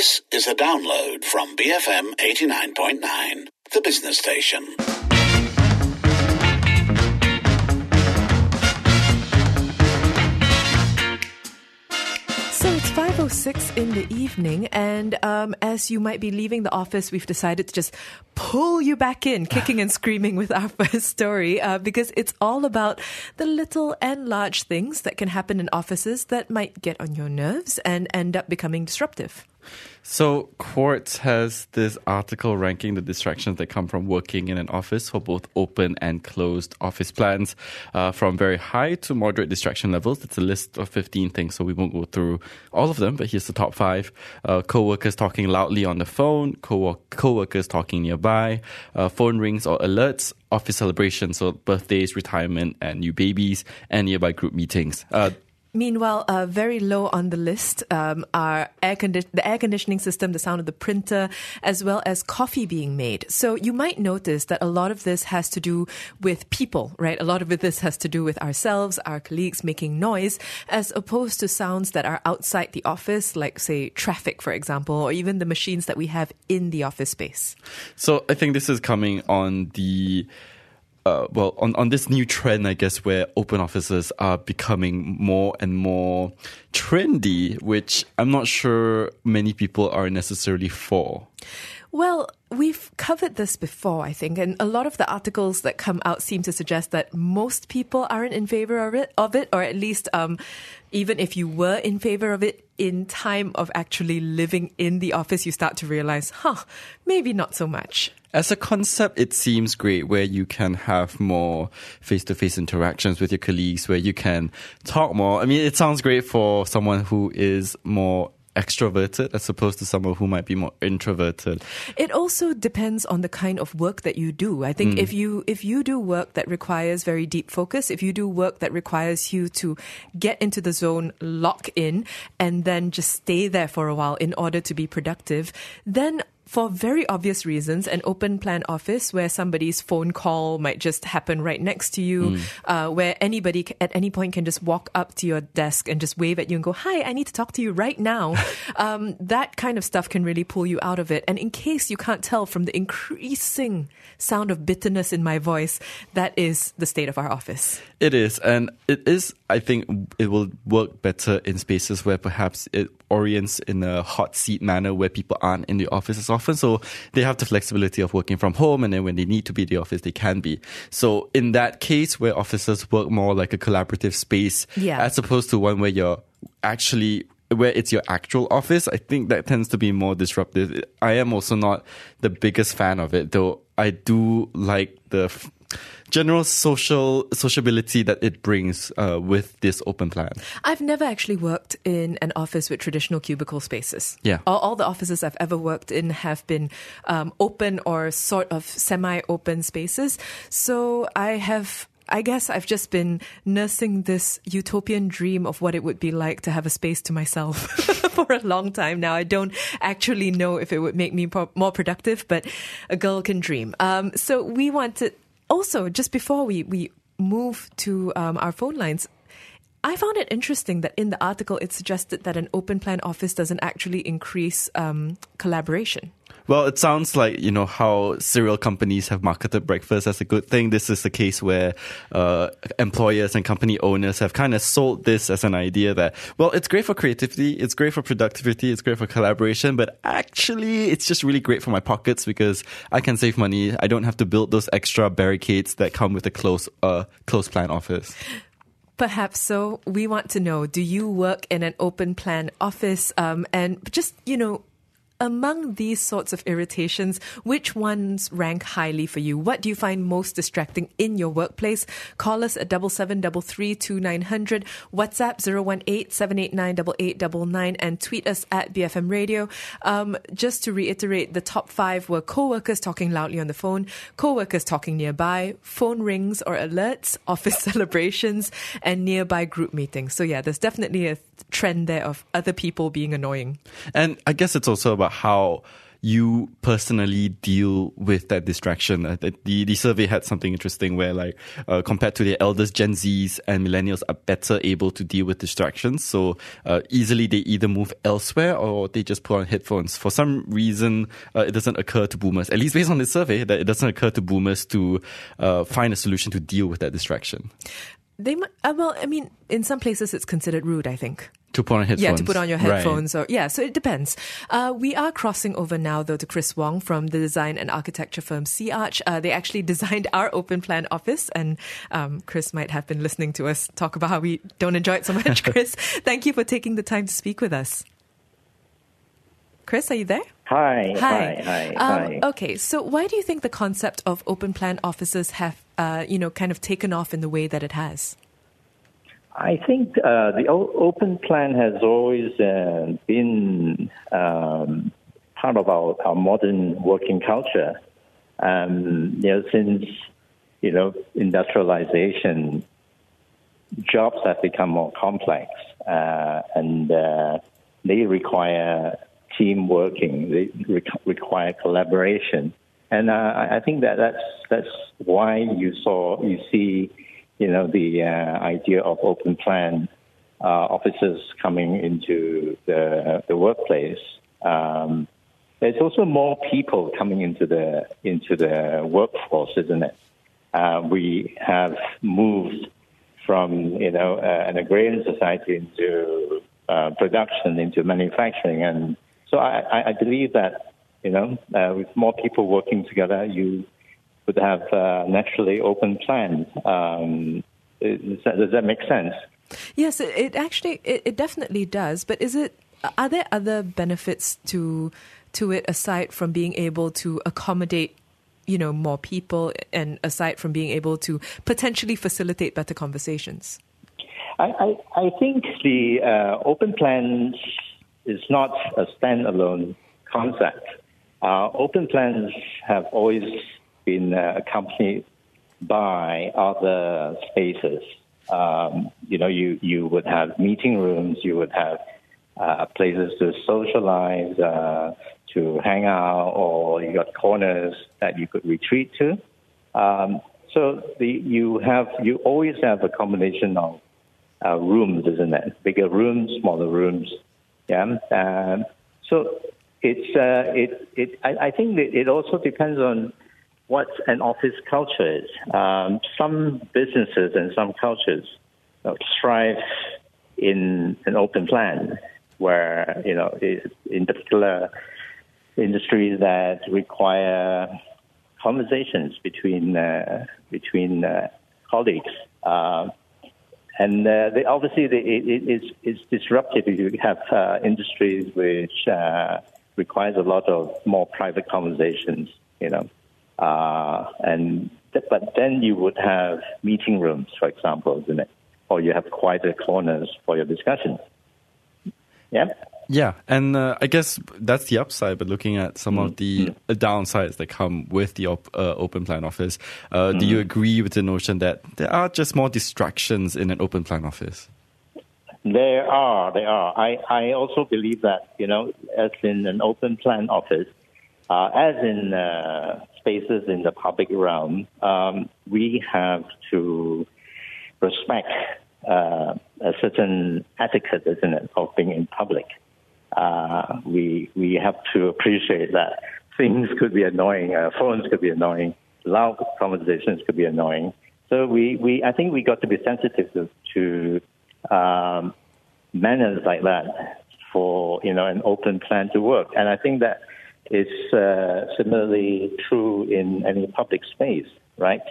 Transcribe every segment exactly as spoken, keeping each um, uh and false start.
This is a download from B F M eighty-nine point nine, the business station. So it's five oh six in the evening, and um, as you might be leaving the office, we've decided to just pull you back in, kicking and screaming with our first story, uh, because it's all about the little and large things that can happen in offices that might get on your nerves and end up becoming disruptive. So Quartz has this article ranking the distractions that come from working in an office for both open and closed office plans, uh, from very high to moderate distraction levels. It's a list of fifteen things, so we won't go through all of them, but here's the top five. Uh, co-workers talking loudly on the phone, co- co-workers talking nearby, uh, phone rings or alerts, office celebrations, so birthdays, retirement, and new babies, and nearby group meetings. Uh, Meanwhile, uh, very low on the list um, are air condi- the air conditioning system, the sound of the printer, as well as coffee being made. So you might notice that a lot of this has to do with people, right? A lot of this has to do with ourselves, our colleagues making noise, as opposed to sounds that are outside the office, like, say, traffic, for example, or even the machines that we have in the office space. So I think this is coming on the... Uh, well, on, on this new trend, I guess, where open offices are becoming more and more trendy, which I'm not sure many people are necessarily for. Well, we've covered this before, I think, and a lot of the articles that come out seem to suggest that most people aren't in favor of it, of it, or at least um, even if you were in favor of it, in time of actually living in the office, you start to realize, huh, maybe not so much. As a concept, it seems great where you can have more face-to-face interactions with your colleagues, where you can talk more. I mean, it sounds great for someone who is more extroverted as opposed to someone who might be more introverted. It also depends on the kind of work that you do. I think mm. if you if you do work that requires very deep focus, if you do work that requires you to get into the zone, lock in, and then just stay there for a while in order to be productive, then for very obvious reasons, an open plan office where somebody's phone call might just happen right next to you, mm. uh, where anybody at any point can just walk up to your desk and just wave at you and go, hi, I need to talk to you right now. um, that kind of stuff can really pull you out of it. And in case you can't tell from the increasing sound of bitterness in my voice, that is the state of our office. It is. And it is, I think, it will work better in spaces where perhaps it orients in a hot seat manner where people aren't in the office as often. So they have the flexibility of working from home, and then when they need to be in the office, they can be. So in that case, where offices work more like a collaborative space, yeah. as opposed to one where you're actually... where it's your actual office, I think that tends to be more disruptive. I am also not the biggest fan of it, though I do like the f- general social sociability that it brings uh, with this open plan. I've never actually worked in an office with traditional cubicle spaces. Yeah. All, all the offices I've ever worked in have been um, open or sort of semi-open spaces. So I have... I guess I've just been nursing this utopian dream of what it would be like to have a space to myself for a long time now. I don't actually know if it would make me pro- more productive, but a girl can dream. Um, so we wanted, also, just before we, we move to um, our phone lines, I found it interesting that in the article it suggested that an open plan office doesn't actually increase um, collaboration. Well, it sounds like, you know, how cereal companies have marketed breakfast as a good thing. This is the case where uh, employers and company owners have kind of sold this as an idea that, well, it's great for creativity, it's great for productivity, it's great for collaboration, but actually it's just really great for my pockets because I can save money. I don't have to build those extra barricades that come with a close, uh, close plan office. Perhaps so. We want to know, do you work in an open plan office? Um, and just, you know, among these sorts of irritations, which ones rank highly for you? What do you find most distracting in your workplace? Call us at double seven double three two nine hundred, WhatsApp zero one eight seven eight nine eight eight nine nine, and tweet us at B F M Radio. Um, just to reiterate, the top five were co-workers talking loudly on the phone, co-workers talking nearby, phone rings or alerts, office celebrations, and nearby group meetings. So yeah, there's definitely a trend there of other people being annoying. And I guess it's also about how you personally deal with that distraction? Uh, the, the survey had something interesting where, like, uh, compared to the elders, Gen Zs and millennials are better able to deal with distractions. So uh, easily they either move elsewhere or they just put on headphones. For some reason, uh, it doesn't occur to boomers, at least based on this survey, that it doesn't occur to boomers to uh, find a solution to deal with that distraction. They might, uh, well, I mean, in some places it's considered rude, I think. To put on headphones. Yeah, to put on your headphones. Right. Or yeah, so it depends. Uh, we are crossing over now, though, to Chris Wong from the design and architecture firm Sea Arch. Uh, they actually designed our open plan office, and um, Chris might have been listening to us talk about how we don't enjoy it so much. Chris, thank you for taking the time to speak with us. Chris, are you there? Hi. Hi. Hi. Hi. Um, hi. Okay, so why do you think the concept of open plan offices have, uh, you know, kind of taken off in the way that it has? I think uh, the o- open plan has always uh, been um, part of our, our modern working culture. Um, you know, since you know industrialization, jobs have become more complex, uh, and uh, they require team working. They re- require collaboration, and uh, I think that that's that's why you saw you see. You know, the uh, idea of open plan uh, officers coming into the the workplace. Um, there's also more people coming into the into the workforce, isn't it? Uh, we have moved from you know uh, an agrarian society into uh, production, into manufacturing, and so I, I believe that you know uh, with more people working together, you would have uh, naturally open plans. Um, does, that, does that make sense? Yes, it, it actually, it, it definitely does. But is it? Are there other benefits to to it aside from being able to accommodate, you know, more people, and aside from being able to potentially facilitate better conversations? I, I, I think the uh, open plans is not a standalone concept. Uh, open plans have always been uh, accompanied by other spaces. Um, you know, you, you would have meeting rooms, you would have uh, places to socialize, uh, to hang out, or you got corners that you could retreat to. Um, so the, you have you always have a combination of uh, rooms, isn't it? Bigger rooms, smaller rooms. Yeah. Um, so it's uh, it it. I, I think that it also depends on what an office culture is. Um, some businesses and some cultures you know, thrive in an open plan, where you know, in particular industries that require conversations between uh, between uh, colleagues, uh, and uh, they, obviously they, it, it, it's, it's disruptive if you have uh, industries which uh, requires a lot of more private conversations, you know. Uh, and th- but then you would have meeting rooms, for example, isn't it? Or you have quieter corners for your discussions. Yeah. Yeah, and uh, I guess that's the upside. But looking at some mm-hmm. of the mm-hmm. downsides that come with the op- uh, open plan office, uh, mm-hmm. do you agree with the notion that there are just more distractions in an open plan office? There are, there are. I, I also believe that, you know, as in an open plan office, uh, as in uh, spaces in the public realm, um, we have to respect uh, a certain etiquette, isn't it, of being in public. Uh, we we have to appreciate that things could be annoying, uh, phones could be annoying, loud conversations could be annoying. So we, we I think we got to be sensitive to, to um, manners like that for you know an open plan to work. And I think that is uh, similarly true in any public space, right?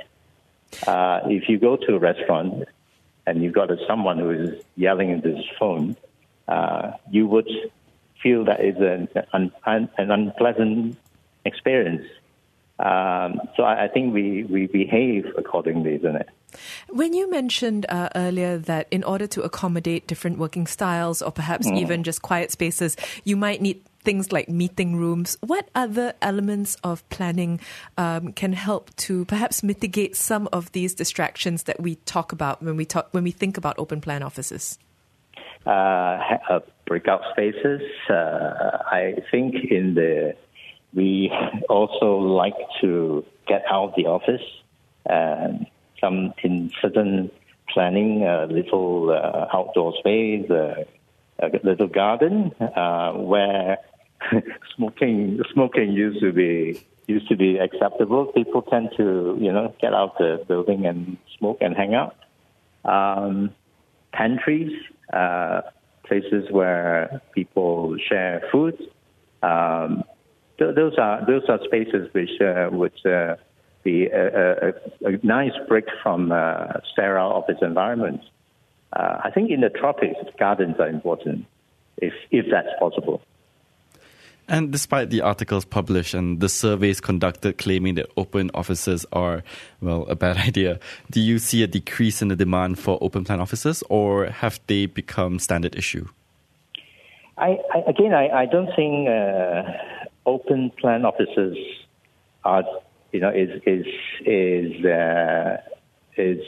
Uh, if you go to a restaurant and you've got a, someone who is yelling into his phone, uh, you would feel that is an, an, an unpleasant experience. Um, so I, I think we, we behave accordingly, isn't it? When you mentioned uh, earlier that in order to accommodate different working styles or perhaps mm. even just quiet spaces, you might need things like meeting rooms, what other elements of planning um, can help to perhaps mitigate some of these distractions that we talk about when we talk when we think about open plan offices? Uh, breakout spaces. Uh, I think in the we also like to get out of the office. And some in certain planning, a little uh, outdoor space, uh, a little garden uh, where smoking smoking used to be used to be acceptable. People tend to you know get out the building and smoke and hang out. Um, pantries, uh, places where people share food. Um, th- those are those are spaces which uh, would uh, be a, a, a nice break from uh, sterile office environments. Uh, I think in the tropics, gardens are important, if if that's possible. And despite the articles published and the surveys conducted claiming that open offices are, well, a bad idea, do you see a decrease in the demand for open plan offices, or have they become standard issue? I, I again, I, I don't think uh, open plan offices are, you know, is is is uh, is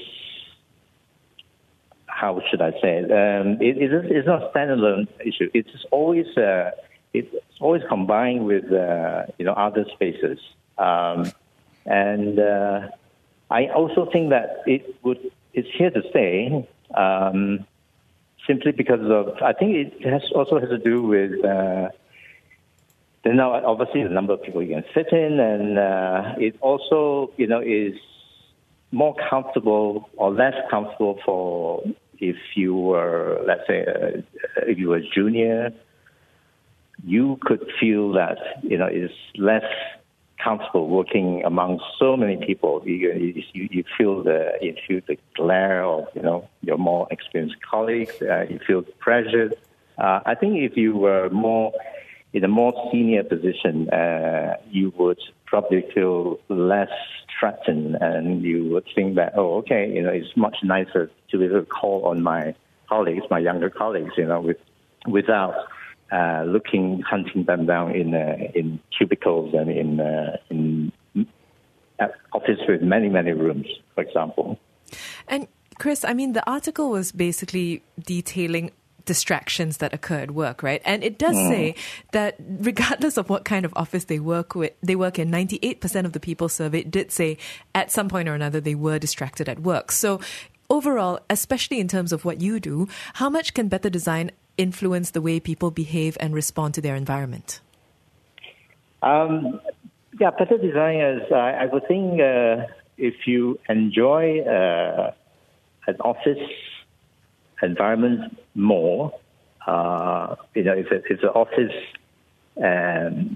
how should I say it? Um, it it's not a standalone issue. It's always uh, it's always combined with uh, you know other spaces, um, and uh, I also think that it would it's here to stay. Um, Simply because of, I think it has also has to do with, uh, the now obviously the number of people you can fit in, and uh, it also, you know, is more comfortable or less comfortable for if you were, let's say, uh, if you were a junior, you could feel that, you know, it's less comfortable working among so many people. You, you, you feel the you feel the glare of you know your more experienced colleagues. Uh, you feel pressured. Uh, I think if you were more in a more senior position, uh, you would probably feel less threatened, and you would think that oh, okay, you know, it's much nicer to be able to call on my colleagues, my younger colleagues, you know, with without. Uh, looking, hunting them down in uh, in cubicles and in uh, in office with many many rooms, for example. And Chris, I mean, the article was basically detailing distractions that occur at work, right? And it does mm. say that regardless of what kind of office they work with, they work in, ninety-eight percent of the people surveyed did say at some point or another they were distracted at work. So overall, especially in terms of what you do, how much can better design influence the way people behave and respond to their environment? Um, yeah, better designers, uh, I would think uh, if you enjoy uh, an office environment more, uh, you know, if, it, if the office um,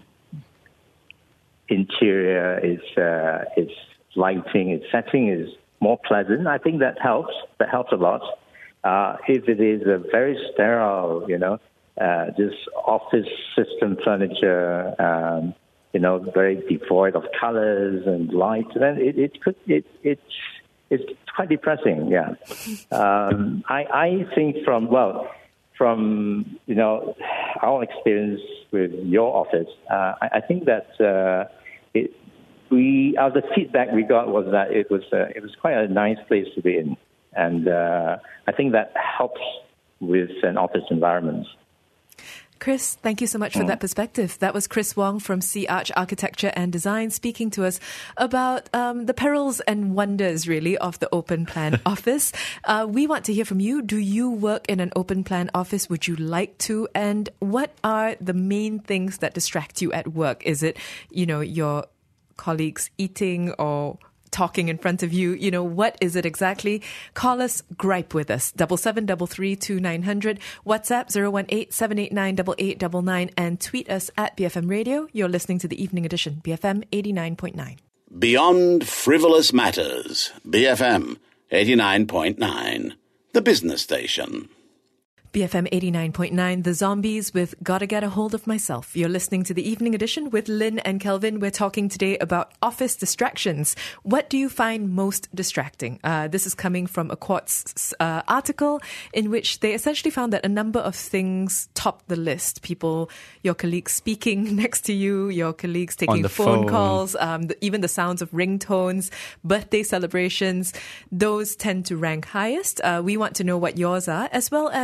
interior is, uh, its lighting, its setting is more pleasant, I think that helps. That helps a lot. Uh, if it is a very sterile, you know, uh, just office system furniture, um, you know, very devoid of colors and light, then it, it could it it's it's quite depressing. Yeah, um, I I think from well from you know our experience with your office, uh, I, I think that uh, it we uh, the feedback we got was that it was uh, it was quite a nice place to be in. And uh, I think that helps with an office environment. Chris, thank you so much for mm. that perspective. That was Chris Wong from Sea Arch Architecture and Design speaking to us about um, the perils and wonders, really, of the open plan office. Uh, we want to hear from you. Do you work in an open plan office? Would you like to? And what are the main things that distract you at work? Is it, you know, your colleagues eating or talking in front of you? You know, what is it exactly? Call us, gripe with us. Double seven double three two nine hundred. WhatsApp zero one eight seven eight nine double eight double nine and tweet us at B F M Radio. You're listening to the Evening Edition, B F M eighty-nine point nine. Beyond Frivolous Matters, B F M eighty-nine point nine, the business station. B F M eighty-nine point nine, The Zombies with Gotta Get a Hold of Myself. You're listening to the Evening Edition with Lynn and Kelvin. We're talking today about office distractions. What do you find most distracting? Uh, this is coming from a Quartz uh, article in which they essentially found that a number of things topped the list. People, your colleagues speaking next to you, your colleagues taking phone, phone calls, um, the, even the sounds of ringtones, birthday celebrations, those tend to rank highest. Uh, we want to know what yours are, as well as just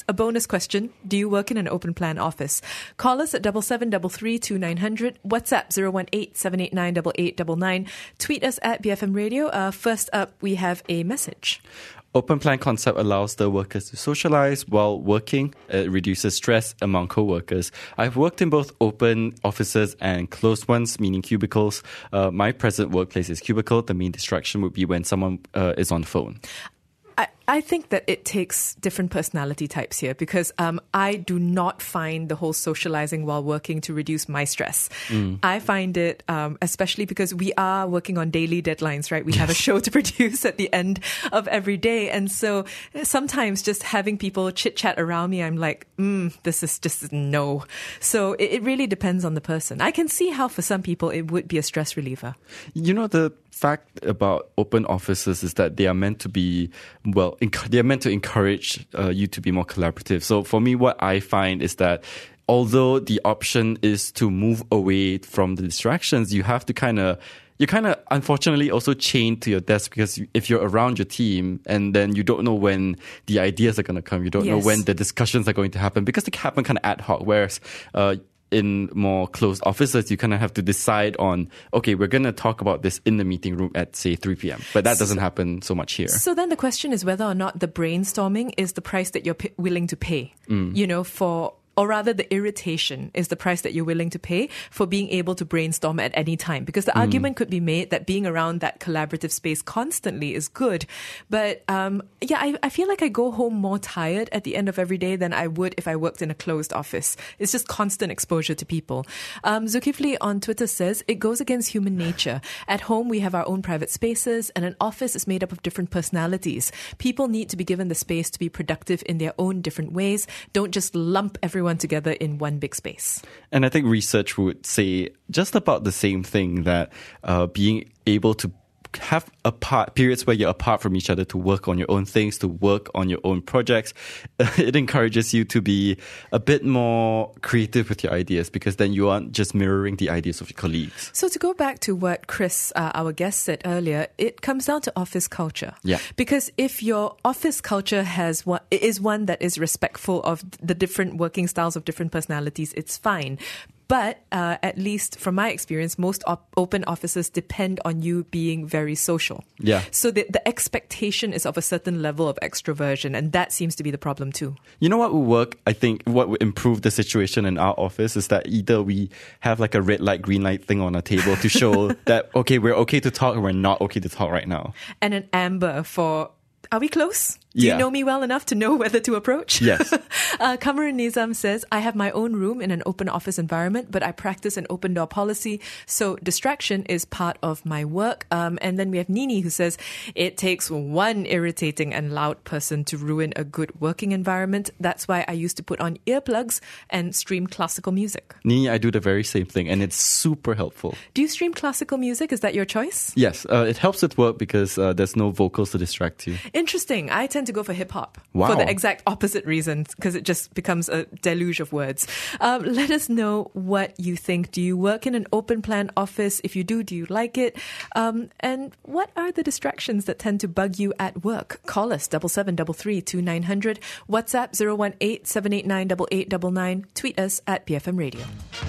a bonus question. Do you work in an open plan office? Call us at double seven double three two nine hundred. WhatsApp zero one eight seven eight nine eight eight nine nine. Tweet us at B F M Radio. Uh, first up, we have a message. Open plan concept allows the workers to socialize while working. It reduces stress among co-workers. I've worked in both open offices and closed ones, meaning cubicles. Uh, my present workplace is cubicle. The main distraction would be when someone uh, is on the phone. I, I think that it takes different personality types here because um, I do not find the whole socializing while working to reduce my stress. Mm. I find it, um, especially because we are working on daily deadlines, right? We have a show to produce at the end of every day. And so sometimes just having people chit chat around me, I'm like, mm, this is just no. So it, it really depends on the person. I can see how for some people it would be a stress reliever. You know, the fact about open offices is that they are meant to be, well, enc- they are meant to encourage uh, you to be more collaborative. So for me, what I find is that although the option is to move away from the distractions, you have to kind of you kind of unfortunately also chained to your desk because if you're around your team and then you don't know when the ideas are going to come, you don't yes. know when the discussions are going to happen because they happen kind of ad hoc, whereas uh, in more closed offices, you kind of have to decide on, okay, we're going to talk about this in the meeting room at, say, three p.m. But that doesn't happen so much here. So then the question is whether or not the brainstorming is the price that you're p- willing to pay, mm. you know, for... or rather the irritation is the price that you're willing to pay for being able to brainstorm at any time. Because the mm. argument could be made that being around that collaborative space constantly is good. But um, yeah, I, I feel like I go home more tired at the end of every day than I would if I worked in a closed office. It's just constant exposure to people. Um, Zulkifli on Twitter says, it goes against human nature. At home, we have our own private spaces and an office is made up of different personalities. People need to be given the space to be productive in their own different ways. Don't just lump everyone together in one big space. And I think research would say just about the same thing, that uh, being able to have apart periods where you're apart from each other to work on your own things, to work on your own projects, it encourages you to be a bit more creative with your ideas because then you aren't just mirroring the ideas of your colleagues. So to go back to what Chris, uh, our guest, said earlier, it comes down to office culture. Yeah. Because if your office culture has one, is one that is respectful of the different working styles of different personalities, it's fine. But uh, at least from my experience, most op- open offices depend on you being very social. Yeah. So the, the expectation is of a certain level of extroversion, and that seems to be the problem too. You know what will work? I think what would improve the situation in our office is that either we have like a red light, green light thing on our table to show that, okay, we're okay to talk or we're not okay to talk right now. And an amber for... Are we close? Do yeah. you know me well enough to know whether to approach? Yes. uh, Kamaran Nizam says, I have my own room in an open office environment, but I practice an open door policy. So distraction is part of my work. Um, and then we have Nini who says, it takes one irritating and loud person to ruin a good working environment. That's why I used to put on earplugs and stream classical music. Nini, I do the very same thing and it's super helpful. Do you stream classical music? Is that your choice? Yes. Uh, it helps with work because uh, there's no vocals to distract you. Interesting. I tend to go for hip hop wow. for the exact opposite reason because it just becomes a deluge of words. Um, let us know what you think. Do you work in an open plan office? If you do, do you like it? Um, and what are the distractions that tend to bug you at work? Call us double seven double three two nine hundred. WhatsApp zero one eight seven eight nine eight eight nine nine. Tweet us at B F M Radio.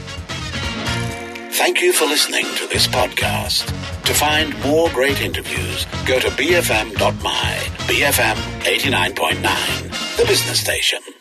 Thank you for listening to this podcast. To find more great interviews, go to b f m dot m y. B F M eighty-nine point nine, the business station.